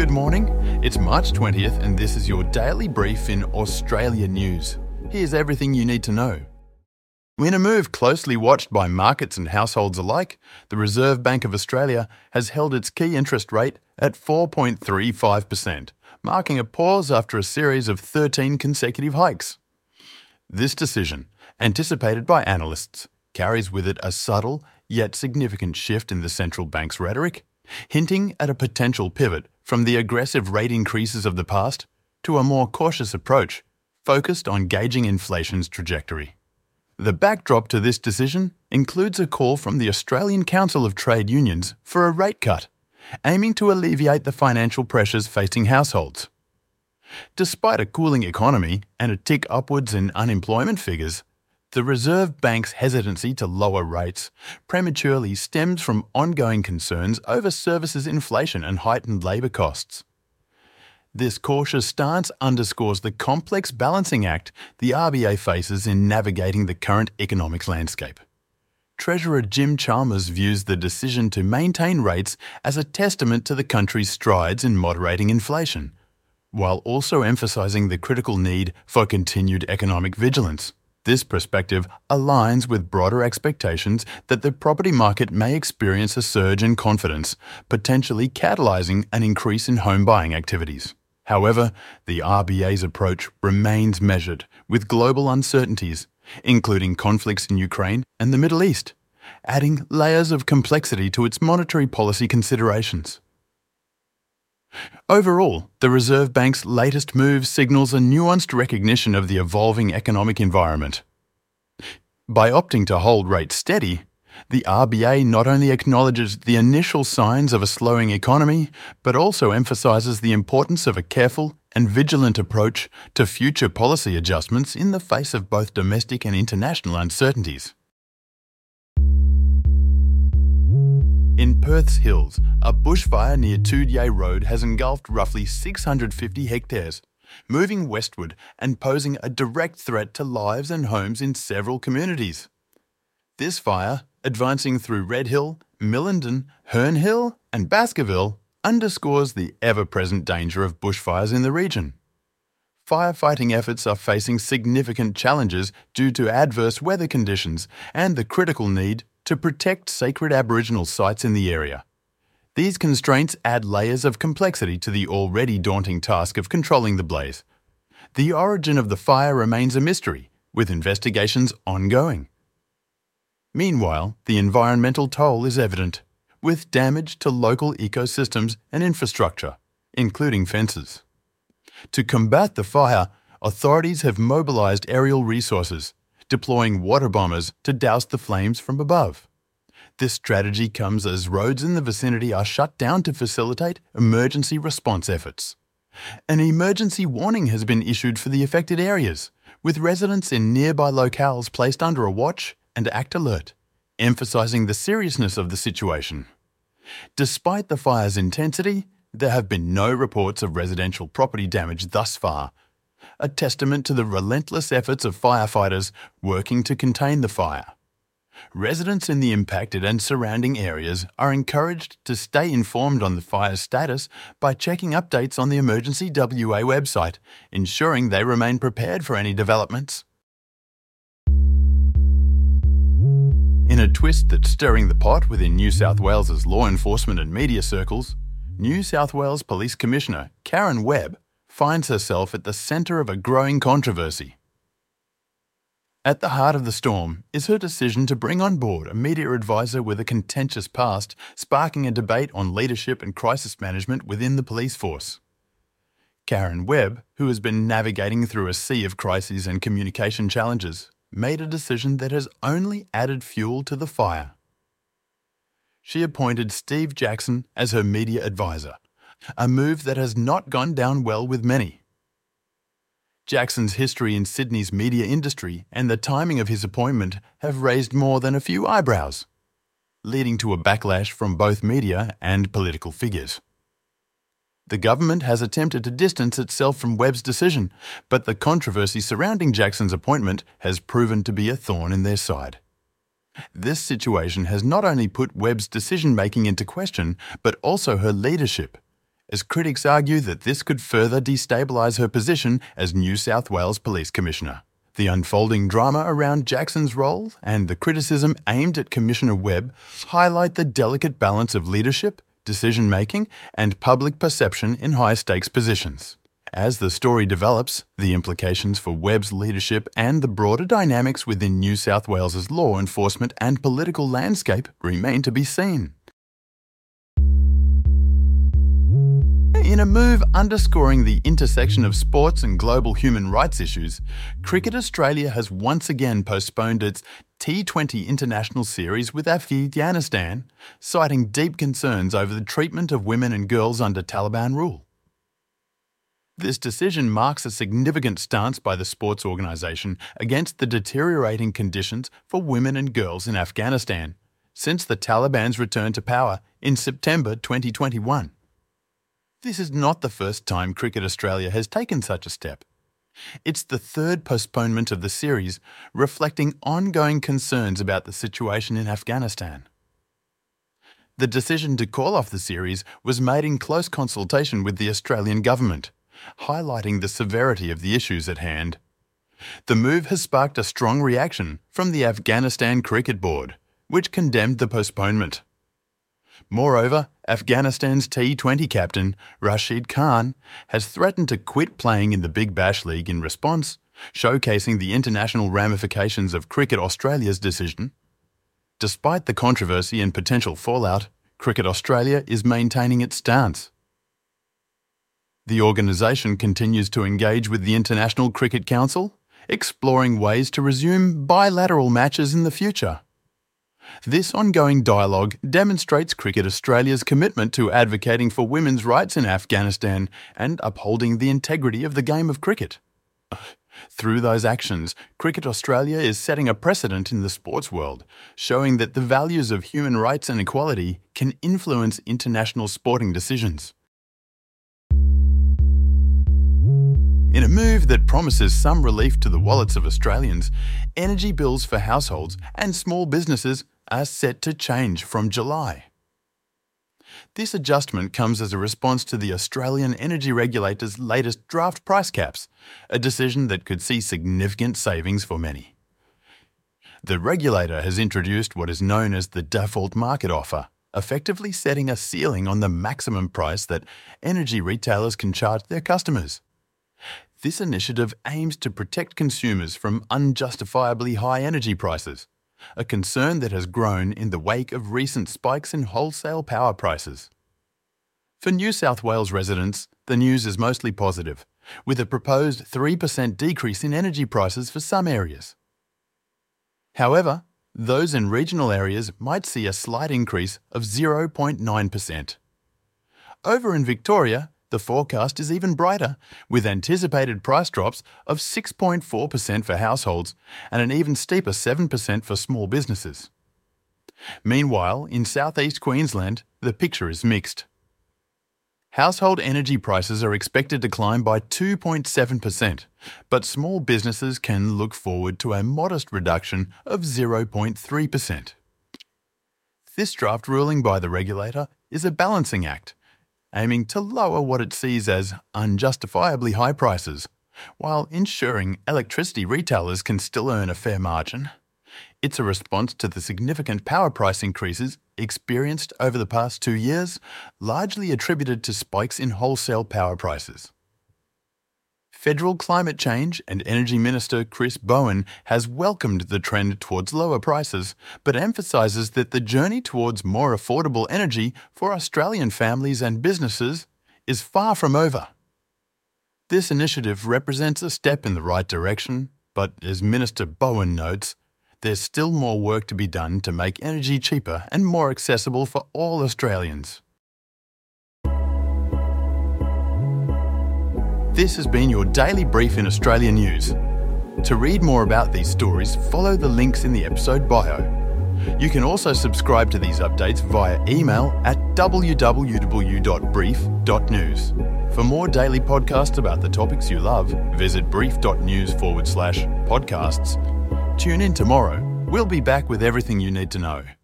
Good morning, it's March 20th and this is your daily brief in Australia news. Here's everything you need to know. In a move closely watched by markets and households alike, the Reserve Bank of Australia has held its key interest rate at 4.35%, marking a pause after a series of 13 consecutive hikes. This decision, anticipated by analysts, carries with it a subtle yet significant shift in the central bank's rhetoric, hinting at a potential pivot from the aggressive rate increases of the past to a more cautious approach focused on gauging inflation's trajectory. The backdrop to this decision includes a call from the Australian Council of Trade Unions for a rate cut, aiming to alleviate the financial pressures facing households. Despite a cooling economy and a tick upwards in unemployment figures, the Reserve Bank's hesitancy to lower rates prematurely stems from ongoing concerns over services inflation and heightened labour costs. This cautious stance underscores the complex balancing act the RBA faces in navigating the current economic landscape. Treasurer Jim Chalmers views the decision to maintain rates as a testament to the country's strides in moderating inflation, while also emphasising the critical need for continued economic vigilance. This perspective aligns with broader expectations that the property market may experience a surge in confidence, potentially catalysing an increase in home buying activities. However, the RBA's approach remains measured, with global uncertainties, including conflicts in Ukraine and the Middle East, adding layers of complexity to its monetary policy considerations. Overall, the Reserve Bank's latest move signals a nuanced recognition of the evolving economic environment. By opting to hold rates steady, the RBA not only acknowledges the initial signs of a slowing economy, but also emphasises the importance of a careful and vigilant approach to future policy adjustments in the face of both domestic and international uncertainties. In Perth's hills, a bushfire near Toodyay Road has engulfed roughly 650 hectares, moving westward and posing a direct threat to lives and homes in several communities. This fire, advancing through Red Hill, Millendon, Herne Hill and Baskerville, underscores the ever-present danger of bushfires in the region. Firefighting efforts are facing significant challenges due to adverse weather conditions and the critical need to protect sacred Aboriginal sites in the area. These constraints add layers of complexity to the already daunting task of controlling the blaze. The origin of the fire remains a mystery, with investigations ongoing. Meanwhile, the environmental toll is evident, with damage to local ecosystems and infrastructure, including fences. To combat the fire, authorities have mobilised aerial resources, deploying water bombers to douse the flames from above. This strategy comes as roads in the vicinity are shut down to facilitate emergency response efforts. An emergency warning has been issued for the affected areas, with residents in nearby locales placed under a watch and act alert, emphasising the seriousness of the situation. Despite the fire's intensity, there have been no reports of residential property damage thus far, a testament to the relentless efforts of firefighters working to contain the fire. Residents in the impacted and surrounding areas are encouraged to stay informed on the fire's status by checking updates on the Emergency WA website, ensuring they remain prepared for any developments. In a twist that's stirring the pot within New South Wales's law enforcement and media circles, New South Wales Police Commissioner Karen Webb finds herself at the centre of a growing controversy. At the heart of the storm is her decision to bring on board a media advisor with a contentious past, sparking a debate on leadership and crisis management within the police force. Karen Webb, who has been navigating through a sea of crises and communication challenges, made a decision that has only added fuel to the fire. She appointed Steve Jackson as her media advisor, a move that has not gone down well with many. Jackson's history in Sydney's media industry and the timing of his appointment have raised more than a few eyebrows, leading to a backlash from both media and political figures. The government has attempted to distance itself from Webb's decision, but the controversy surrounding Jackson's appointment has proven to be a thorn in their side. This situation has not only put Webb's decision-making into question, but also her leadership, as critics argue that this could further destabilise her position as New South Wales Police Commissioner. The unfolding drama around Jackson's role and the criticism aimed at Commissioner Webb highlight the delicate balance of leadership, decision-making, and public perception in high-stakes positions. As the story develops, the implications for Webb's leadership and the broader dynamics within New South Wales's law enforcement and political landscape remain to be seen. In a move underscoring the intersection of sports and global human rights issues, Cricket Australia has once again postponed its T20 International Series with Afghanistan, citing deep concerns over the treatment of women and girls under Taliban rule. This decision marks a significant stance by the sports organisation against the deteriorating conditions for women and girls in Afghanistan since the Taliban's return to power in September 2021. This is not the first time Cricket Australia has taken such a step. It's the third postponement of the series, reflecting ongoing concerns about the situation in Afghanistan. The decision to call off the series was made in close consultation with the Australian government, highlighting the severity of the issues at hand. The move has sparked a strong reaction from the Afghanistan Cricket Board, which condemned the postponement. Moreover, Afghanistan's T20 captain, Rashid Khan, has threatened to quit playing in the Big Bash League in response, showcasing the international ramifications of Cricket Australia's decision. Despite the controversy and potential fallout, Cricket Australia is maintaining its stance. The organisation continues to engage with the International Cricket Council, exploring ways to resume bilateral matches in the future. This ongoing dialogue demonstrates Cricket Australia's commitment to advocating for women's rights in Afghanistan and upholding the integrity of the game of cricket. Through those actions, Cricket Australia is setting a precedent in the sports world, showing that the values of human rights and equality can influence international sporting decisions. In a move that promises some relief to the wallets of Australians, energy bills for households and small businesses are set to change from July. This adjustment comes as a response to the Australian Energy Regulator's latest draft price caps, a decision that could see significant savings for many. The regulator has introduced what is known as the default market offer, effectively setting a ceiling on the maximum price that energy retailers can charge their customers. This initiative aims to protect consumers from unjustifiably high energy prices, a concern that has grown in the wake of recent spikes in wholesale power prices. For New South Wales residents, the news is mostly positive, with a proposed 3% decrease in energy prices for some areas. However, those in regional areas might see a slight increase of 0.9%. Over in Victoria, the forecast is even brighter, with anticipated price drops of 6.4% for households and an even steeper 7% for small businesses. Meanwhile, in southeast Queensland, the picture is mixed. Household energy prices are expected to climb by 2.7%, but small businesses can look forward to a modest reduction of 0.3%. This draft ruling by the regulator is a balancing act, aiming to lower what it sees as unjustifiably high prices, while ensuring electricity retailers can still earn a fair margin. It's a response to the significant power price increases experienced over the past 2 years, largely attributed to spikes in wholesale power prices. Federal Climate Change and Energy Minister Chris Bowen has welcomed the trend towards lower prices, but emphasises that the journey towards more affordable energy for Australian families and businesses is far from over. This initiative represents a step in the right direction, but as Minister Bowen notes, there's still more work to be done to make energy cheaper and more accessible for all Australians. This has been your daily brief in Australian news. To read more about these stories, follow the links in the episode bio. You can also subscribe to these updates via email at www.brief.news. For more daily podcasts about the topics you love, visit brief.news/podcasts. Tune in tomorrow. We'll be back with everything you need to know.